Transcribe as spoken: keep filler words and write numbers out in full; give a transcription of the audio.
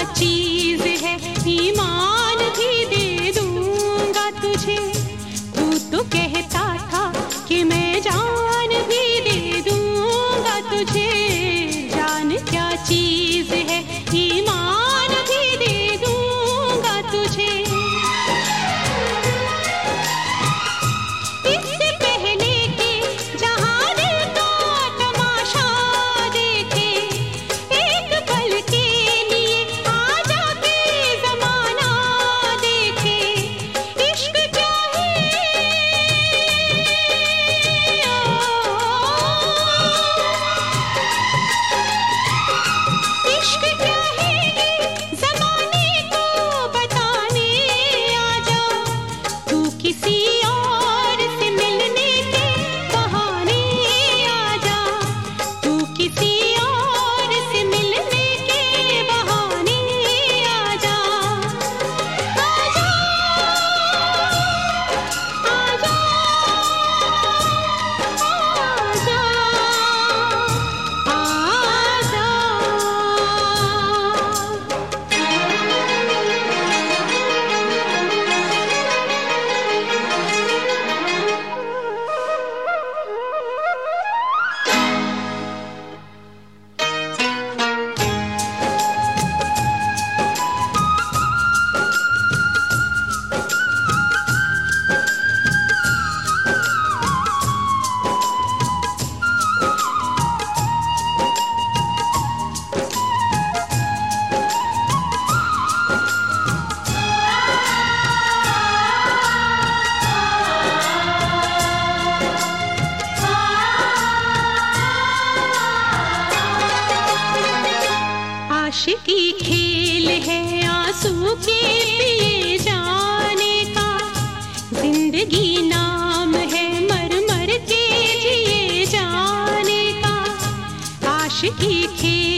चीज है, ईमान भी दे दूंगा तुझे। तू तो कहता था कि मैं जान भी दे दूंगा तुझे। जान क्या चीज है, ईमान भी दे दूंगा तुझे। इससे पहले कि जहां दिल का तमाशा देखे, एक पल के लिए आजा के जमाना देखे। इश्क चाहिए, इश्क चाहिए जमाने को बताने आजा। तू किसी और से मिलने के बहाने आजा। तू किसी और से मिलने के बहाने आजा। आजा, आजा, आजा, आशिकी खेल है आंसू के पिए जाने का। जिंदगी नाम है मर मर के जिए जाने का। आशिकी खेल